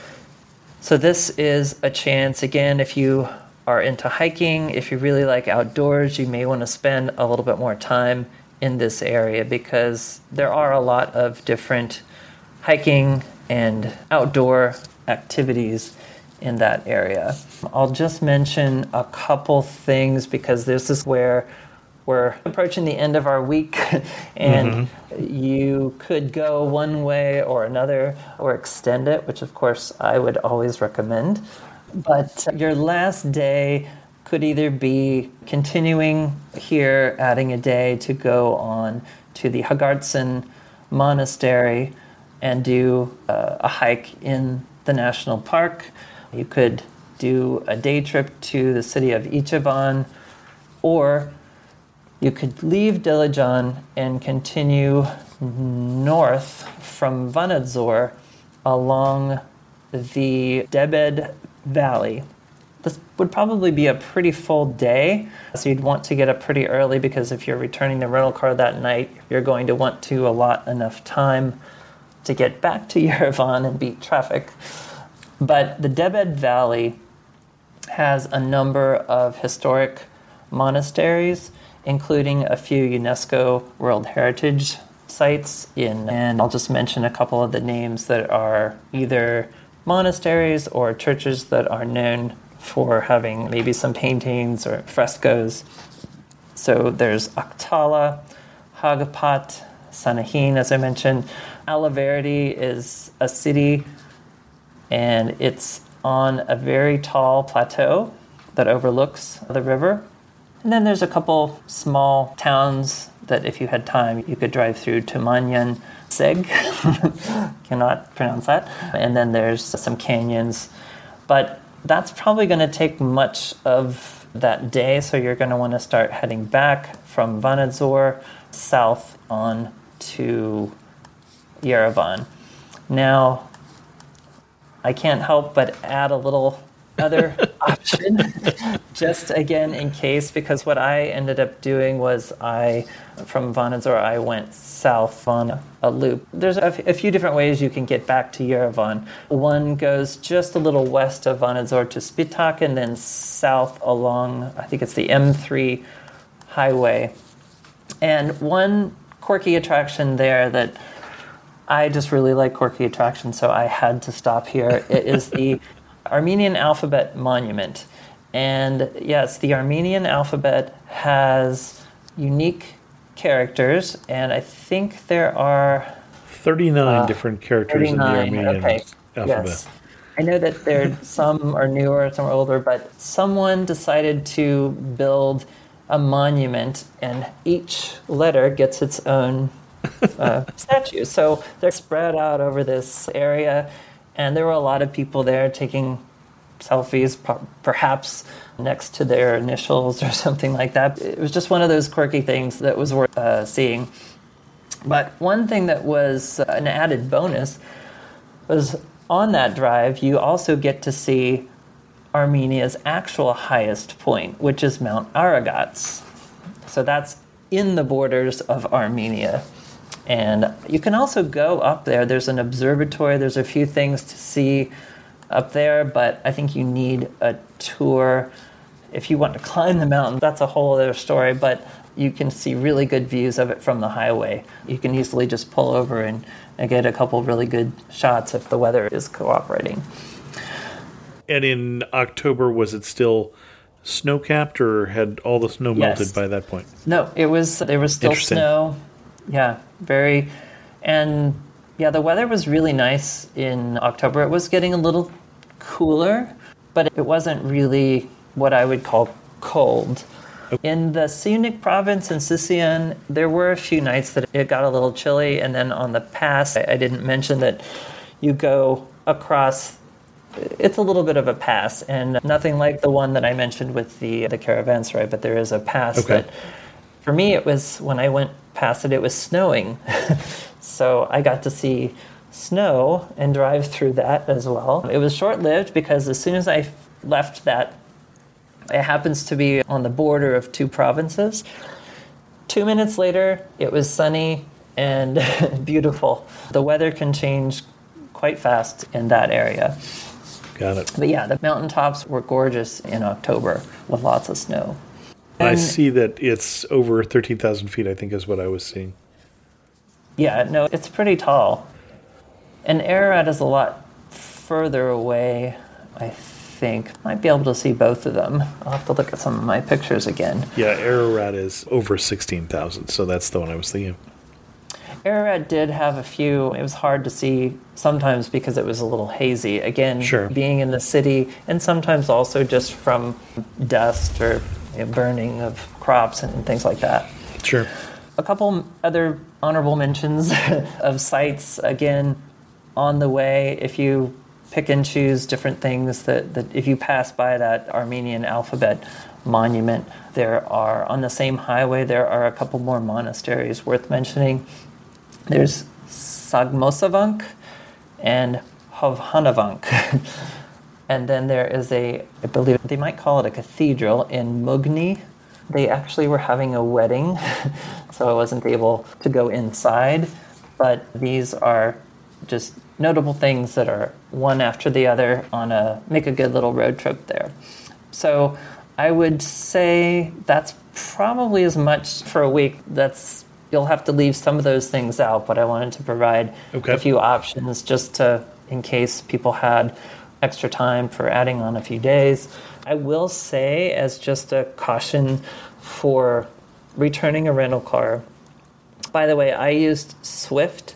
Speaker 3: So this is a chance, again, if you are into hiking, if you really like outdoors, you may want to spend a little bit more time in this area because there are a lot of different hiking and outdoor activities in that area. I'll just mention a couple things because this is where we're approaching the end of our week and mm-hmm. you could go one way or another or extend it, which of course I would always recommend. But your last day could either be continuing here, adding a day to go on to the Hagardsen Monastery and do uh, a hike in the national park. You could do a day trip to the city of Ichiban, or you could leave Dilijan and continue north from Vanadzor along the Debed Valley. This would probably be a pretty full day, so you'd want to get up pretty early because if you're returning the rental car that night, you're going to want to allot enough time to get back to Yerevan and beat traffic. But the Debed Valley has a number of historic monasteries, including a few UNESCO World Heritage sites in, and I'll just mention a couple of the names that are either monasteries or churches that are known for having maybe some paintings or frescoes. So there's Aktala, Hagapat, Sanahin, as I mentioned. Alaverdi is a city, and it's on a very tall plateau that overlooks the river. And then there's a couple small towns that if you had time, you could drive through to Manyan Seg. Cannot pronounce that. And then there's some canyons. But that's probably going to take much of that day, so you're going to want to start heading back from Vanadzor south on to Yerevan. Now, I can't help but add a little other option, just again in case, because what I ended up doing was I, from Vanadzor, I went south on a loop. There's a, f- a few different ways you can get back to Yerevan. One goes just a little west of Vanadzor to Spitak and then south along, I think it's the M three highway. And one quirky attraction there that I just really like quirky attractions, so I had to stop here. It is the Armenian Alphabet Monument. And yes, the Armenian alphabet has unique characters, and I think there are
Speaker 2: thirty-nine
Speaker 3: uh,
Speaker 2: different characters thirty-nine, in the Armenian
Speaker 3: okay.
Speaker 2: alphabet.
Speaker 3: Yes. I know that there some are newer, some are older, but someone decided to build a monument, and each letter gets its own uh, statue. So they're spread out over this area, and there were a lot of people there taking selfies, perhaps next to their initials or something like that. It was just one of those quirky things that was worth uh, seeing. But one thing that was an added bonus was on that drive, you also get to see Armenia's actual highest point, which is Mount Aragats. So that's in the borders of Armenia. And you can also go up there. There's an observatory. There's a few things to see up there, but I think you need a tour. If you want to climb the mountain, that's a whole other story, but you can see really good views of it from the highway. You can easily just pull over and, and get a couple really good shots if the weather is cooperating.
Speaker 2: And in October, was it still snow-capped, or had all the snow
Speaker 3: Yes.
Speaker 2: melted by that point?
Speaker 3: No, it was, there was still snow. Yeah, very, and yeah, the weather was really nice in October. It was getting a little cooler, but it wasn't really what I would call cold. In the Syunik province in Sisian, there were a few nights that it got a little chilly, and then on the pass, I didn't mention that you go across, it's a little bit of a pass, and nothing like the one that I mentioned with the, the caravanserai, but there is a pass
Speaker 2: okay.
Speaker 3: that, for me, it was, when I went past it, it was snowing. So I got to see snow and drive through that as well. It was short-lived because as soon as I left that It happens to be on the border of two provinces. Two minutes later, it was sunny and beautiful. The weather can change quite fast in that area.
Speaker 2: Got it.
Speaker 3: But yeah, the mountaintops were gorgeous in October with lots of snow. And
Speaker 2: I see that it's over thirteen thousand feet, I think is what I was seeing.
Speaker 3: Yeah, no, it's pretty tall. And Ararat is a lot further away, I think. Might be able to see both of them. I'll have to look at some of my pictures again.
Speaker 2: Yeah, Ararat is over sixteen thousand, so that's the one I was thinking.
Speaker 3: Ararat did have a few. It was hard to see sometimes because it was a little hazy. Again,
Speaker 2: Sure.
Speaker 3: being in the city, and sometimes also just from dust or you know, burning of crops and things like that.
Speaker 2: Sure.
Speaker 3: A couple other honorable mentions of sites, again, on the way, if you pick and choose different things, that, that if you pass by that Armenian alphabet monument, there are, on the same highway, there are a couple more monasteries worth mentioning. There's Sagmosavank and Hovhanavank. And then there is a, I believe they might call it a cathedral in Mugni. They actually were having a wedding, so I wasn't able to go inside. But these are just notable things that are one after the other on a, make a good little road trip there. So I would say that's probably as much for a week. That's, you'll have to leave some of those things out, but I wanted to provide
Speaker 2: Okay.
Speaker 3: a few options just to, in case people had extra time for adding on a few days. I will say, as just a caution for returning a rental car, by the way, I used Swift,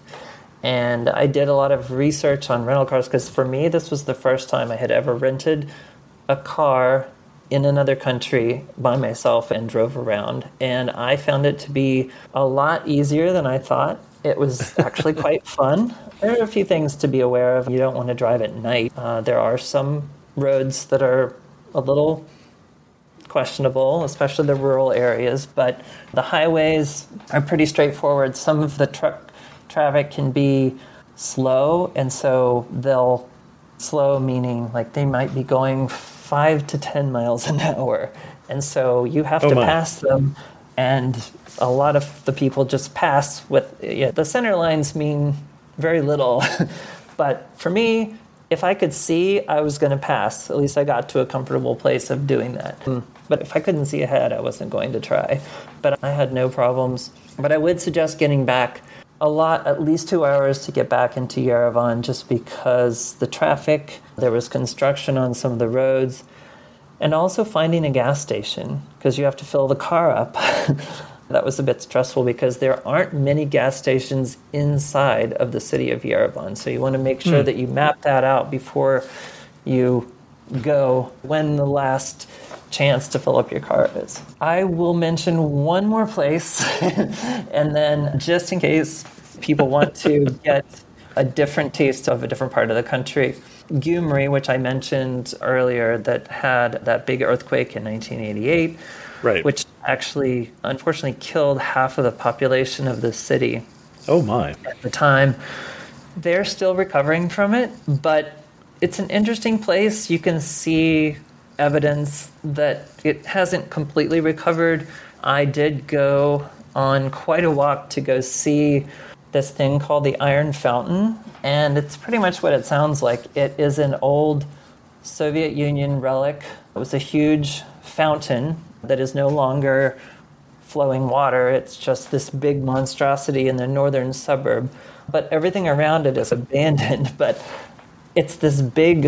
Speaker 3: and I did a lot of research on rental cars because for me, this was the first time I had ever rented a car in another country by myself and drove around. And I found it to be a lot easier than I thought. It was actually quite fun. There are a few things to be aware of. You don't want to drive at night. Uh, there are some roads that are a little questionable, especially the rural areas, but the highways are pretty straightforward. Some of the truck traffic can be slow, and so they'll slow meaning like they might be going five to ten miles an hour, and so you have
Speaker 2: Oh
Speaker 3: to
Speaker 2: my.
Speaker 3: pass them. And a lot of the people just pass with, yeah, the center lines mean very little. But for me, if I could see, I was going to pass. At least I got to a comfortable place of doing that. But if I couldn't see ahead, I wasn't going to try. But I had no problems. But I would suggest getting back a lot, at least two hours to get back into Yerevan, just because the traffic, there was construction on some of the roads, and also finding a gas station, because you have to fill the car up. That was a bit stressful because there aren't many gas stations inside of the city of Yerevan. So you want to make sure
Speaker 2: Hmm.
Speaker 3: that you map that out before you go, when the last chance to fill up your car is. I will mention one more place, and then just in case people want to get a different taste of a different part of the country, Gyumri, which I mentioned earlier, that had that big earthquake in nineteen eighty-eight,
Speaker 2: Right.
Speaker 3: which actually, unfortunately, killed half of the population of the city
Speaker 2: Oh, my.
Speaker 3: at the time. They're still recovering from it, but it's an interesting place. You can see evidence that it hasn't completely recovered. I did go on quite a walk to go see this thing called the Iron Fountain, and it's pretty much what it sounds like. It is an old Soviet Union relic. It was a huge fountain that is no longer flowing water. It's just this big monstrosity in the northern suburb. But everything around it is abandoned. But it's this big,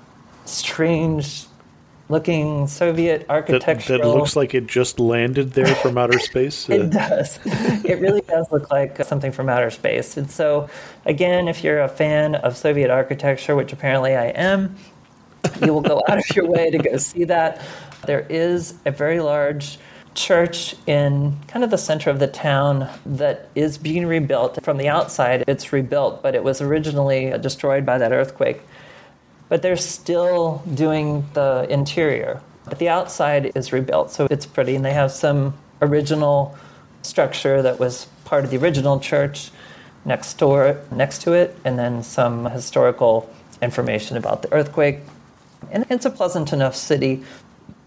Speaker 3: strange looking Soviet
Speaker 2: That,
Speaker 3: architectural...
Speaker 2: that looks like it just landed there from outer space.
Speaker 3: It
Speaker 2: Uh,
Speaker 3: does. It really does look like something from outer space. And so, again, if you're a fan of Soviet architecture, which apparently I am, you will go out of your way to go see that. There is a very large church in kind of the center of the town that is being rebuilt. From the outside, it's rebuilt, but it was originally destroyed by that earthquake. But they're still doing the interior. But the outside is rebuilt, so it's pretty. And they have some original structure that was part of the original church next door, next to it, and then some historical information about the earthquake. And it's a pleasant enough city.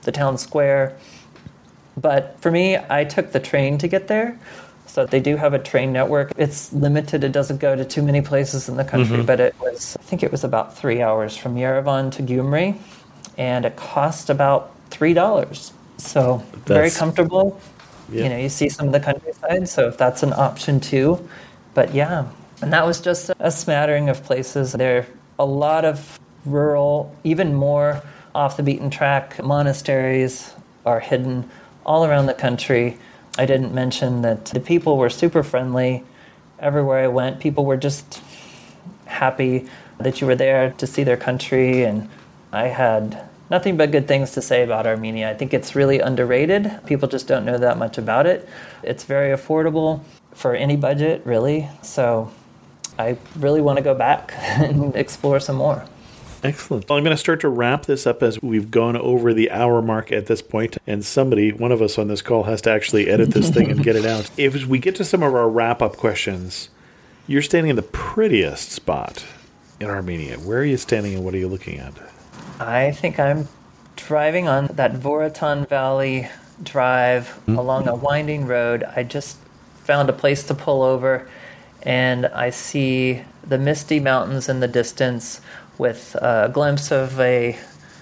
Speaker 3: the town square. But for me, I took the train to get there. So they do have a train network. It's limited. It doesn't go to too many places in the country, mm-hmm. but it was, I think it was about three hours from Yerevan to Gyumri, and it cost about three dollars. So that's very comfortable. Yeah. You know, you see some of the countryside, so if that's an option too. But yeah, and that was just a smattering of places. There are a lot of rural, even more off the beaten track monasteries are hidden all around the country. I didn't mention that the people were super friendly. Everywhere I went, people were just happy that you were there to see their country, and I had nothing but good things to say about Armenia. I think it's really underrated. People just don't know that much about it. It's very affordable for any budget, really. So I really want to go back and explore some more.
Speaker 2: Excellent. Well, I'm going to start to wrap this up as we've gone over the hour mark at this point, and somebody, one of us on this call, has to actually edit this thing and get it out. If we get to some of our wrap-up questions, you're standing in the prettiest spot in Armenia. Where are you standing and what are you looking at?
Speaker 3: I think I'm driving on that Voratan Valley Drive mm-hmm. along a winding road. I just found a place to pull over, and I see the misty mountains in the distance with a glimpse of a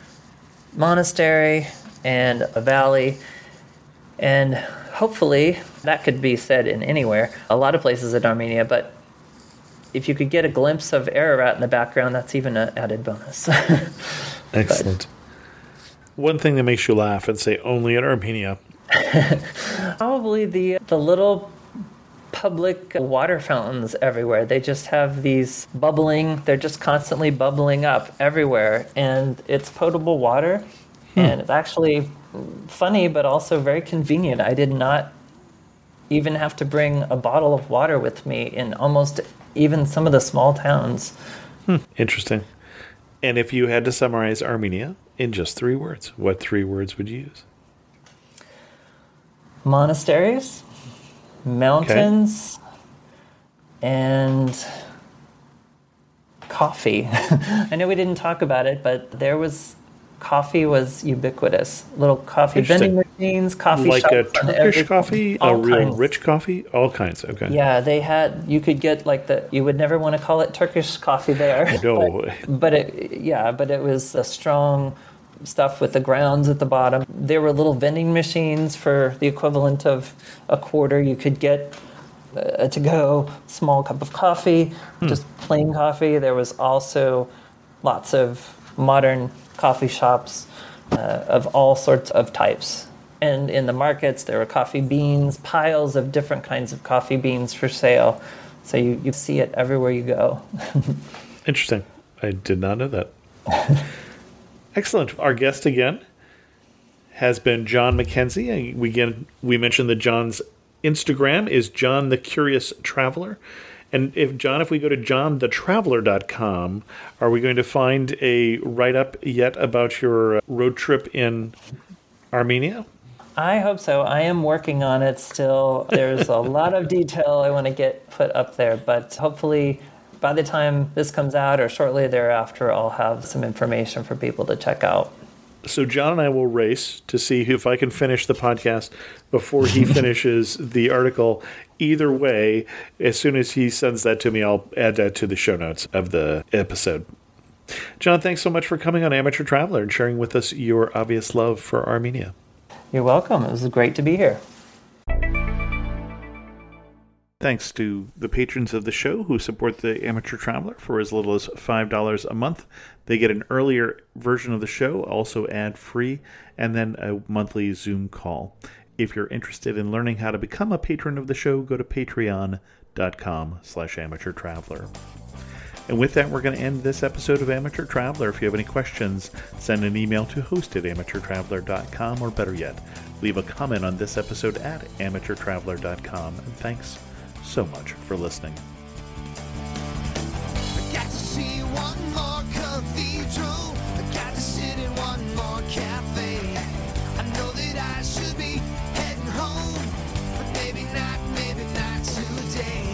Speaker 3: monastery and a valley. And hopefully, that could be said in anywhere, a lot of places in Armenia, but if you could get a glimpse of Ararat in the background, that's even an added bonus.
Speaker 2: Excellent. But one thing that makes you laugh and say only in Armenia.
Speaker 3: Probably the the little public water fountains everywhere. They just have these bubbling, they're just constantly bubbling up everywhere, and it's potable water, hmm. and it's actually funny but also very convenient. I did not even have to bring a bottle of water with me in almost even some of the small towns.
Speaker 2: Hmm. Interesting. And if you had to summarize Armenia in just three words, what three words would you use?
Speaker 3: Monasteries, mountains, okay. and coffee. I know we didn't talk about it, but there was coffee was ubiquitous. Little coffee vending machines, coffee
Speaker 2: like
Speaker 3: shops.
Speaker 2: Like a Turkish coffee, a real kinds. Rich coffee, all kinds. Okay.
Speaker 3: Yeah, they had. You could get like the. You would never want to call it Turkish coffee there.
Speaker 2: No.
Speaker 3: But, but it, yeah, but it was a strong stuff with the grounds at the bottom. There were little vending machines for the equivalent of a quarter. You could get a to-go small cup of coffee, hmm. just plain coffee. There was also lots of modern coffee shops uh, of all sorts of types. And in the markets, there were coffee beans, piles of different kinds of coffee beans for sale. So you, you see it everywhere you go.
Speaker 2: Interesting. I did not know that. Excellent. Our guest again has been John Mackenzie. We again we mentioned that John's Instagram is John the Curious Traveler. And if John, if we go to john the traveler dot com, are we going to find a write-up yet about your road trip in Armenia?
Speaker 3: I hope so. I am working on it still. There's a lot of detail I want to get put up there, but hopefully by the time this comes out or shortly thereafter, I'll have some information for people to check out.
Speaker 2: So John and I will race to see if I can finish the podcast before he finishes the article. Either way, as soon as he sends that to me, I'll add that to the show notes of the episode. John, thanks so much for coming on Amateur Traveler and sharing with us your obvious love for Armenia.
Speaker 3: You're welcome. It was great to be here.
Speaker 2: Thanks to the patrons of the show who support the Amateur Traveler for as little as five dollars a month. They get an earlier version of the show, also ad-free, and then a monthly Zoom call. If you're interested in learning how to become a patron of the show, go to patreon.com slash amateur traveler. And with that, we're going to end this episode of Amateur Traveler. If you have any questions, send an email to host at amateur traveler dot com, or better yet, leave a comment on this episode at amateur traveler dot com. And thanks so much for listening.
Speaker 6: I got to see one more cathedral. I got to sit in one more cafe. I know that I should be heading home, but maybe not, maybe not today.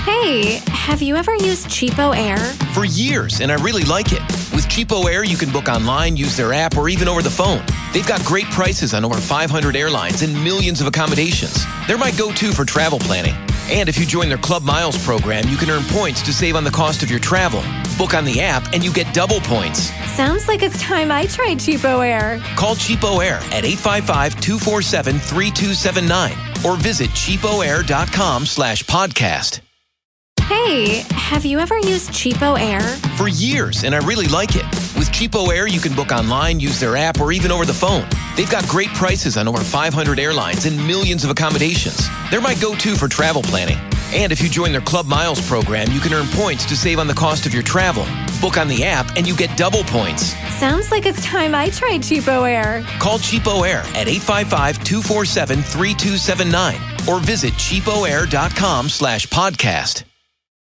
Speaker 7: Hey, have you ever used Cheapo Air?
Speaker 8: For years, and I really like it. With Cheapo Air, you can book online, use their app, or even over the phone. They've got great prices on over five hundred airlines and millions of accommodations. They're my go-to for travel planning. And if you join their Club Miles program, you can earn points to save on the cost of your travel. Book on the app, and you get double points.
Speaker 7: Sounds like it's time I tried Cheapo Air.
Speaker 8: Call Cheapo Air at eight five five, two four seven, three two seven nine or visit cheapoair.com slash podcast.
Speaker 7: Hey, have you ever used Cheapo Air?
Speaker 8: For years, and I really like it. With Cheapo Air, you can book online, use their app, or even over the phone. They've got great prices on over five hundred airlines and millions of accommodations. They're my go-to for travel planning. And if you join their Club Miles program, you can earn points to save on the cost of your travel. Book on the app, and you get double points.
Speaker 7: Sounds like it's time I tried Cheapo Air.
Speaker 8: Call Cheapo Air at eight five five, two four seven, three two seven nine or visit cheapoair.com slash podcast.